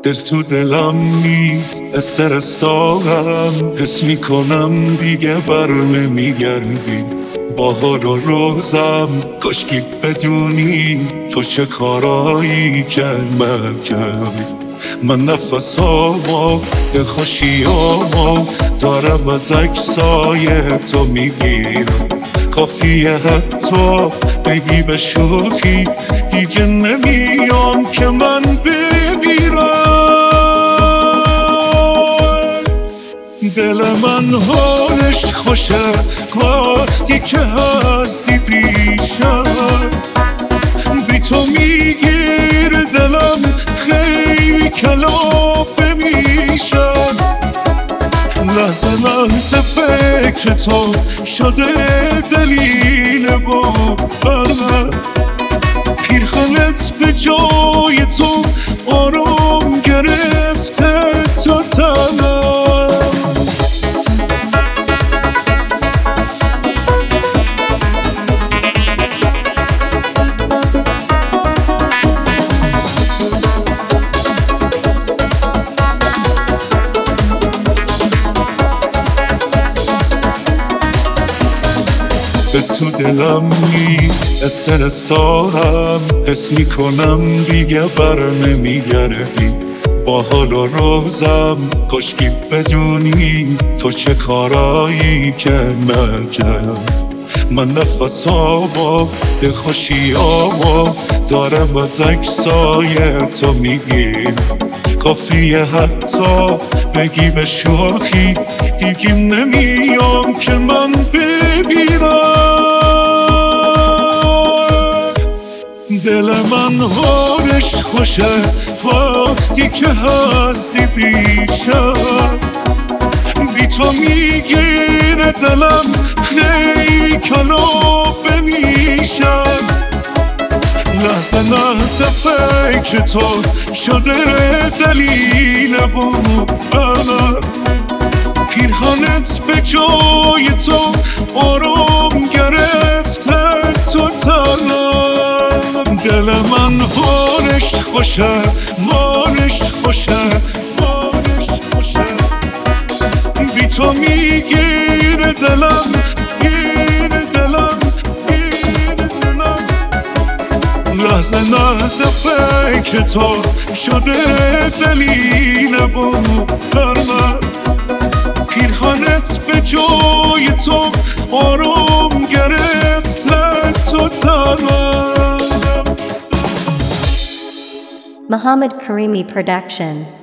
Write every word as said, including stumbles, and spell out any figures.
دل تو دلم نیست، استرس دارم، حس میکنم دیگه بر نمیگردی. بهار و روزم کاشکی بدونی تو چه کارایی کردم کردی. من نفسامو خوشیامو دارم از عکسای تو میگیرم. کافیه حتی بگی به شوخی دیگه نمیام که من بمیرم. دل من حالش خوشه وقتی که هستی پیشم. بی تو میگیر دلم خیلی کلافه میشم. لحظه لحظه فکر تو شده دلیل باورم. پیرهنت به جای تو آرام گرفته تو تنم. تو دلم نیست، استرس دارم، حس میکنم دیگه بر نمیگردی. با حال و روزم کاشکی بدونی تو چه کارایی که من کردم. من نفسامو دلخوشیامو دارم از عکسای تو میگیرم. کافیه حتی بگی به شوخی دیگه نمیام که من بمیرم. دل من حالش خوشه وقتی که هستی پیشم. بی تو میگیره دلم خیلی کلافه میشم. لحظه لحظه فکر تو شده دلیل باورم. پیرهنت به جای تو آرام گرفته تو تنم. دل من حالش خوشه مالش خوشه مالش خوشه. بی تو میگیره دلم گیره دلم گیره دلم. لحظه لحظه فکر تو شده دلیل باورم. پیرهنت به جای تو آرام گرفته تو تنم. Muhammad Karimi Production.